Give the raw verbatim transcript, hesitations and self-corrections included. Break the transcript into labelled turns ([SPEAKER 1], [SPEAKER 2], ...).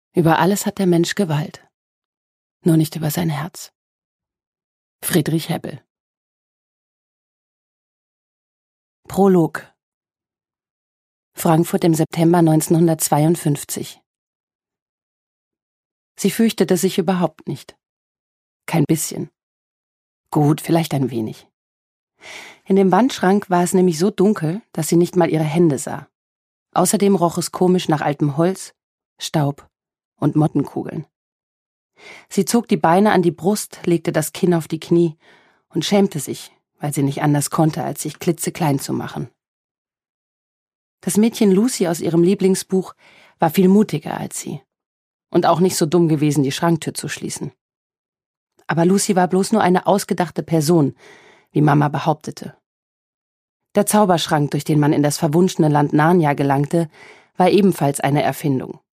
[SPEAKER 1] Über alles hat der Mensch Gewalt, nur nicht über sein Herz. Friedrich Hebbel. Prolog. Frankfurt im September neunzehnhundertzweiundfünfzig. Sie fürchtete sich überhaupt nicht. Kein bisschen. Gut, vielleicht ein wenig. In dem Wandschrank war es nämlich so dunkel, dass sie nicht mal ihre Hände sah. Außerdem roch es komisch nach altem Holz, Staub und Mottenkugeln. Sie zog die Beine an die Brust, legte das Kinn auf die Knie und schämte sich, weil sie nicht anders konnte, als sich klitzeklein zu machen. Das Mädchen Lucy aus ihrem Lieblingsbuch war viel mutiger als sie und auch nicht so dumm gewesen, die Schranktür zu schließen. Aber Lucy war bloß nur eine ausgedachte Person, wie Mama behauptete. Der Zauberschrank, durch den man in das verwunschene Land Narnia gelangte, war ebenfalls eine Erfindung.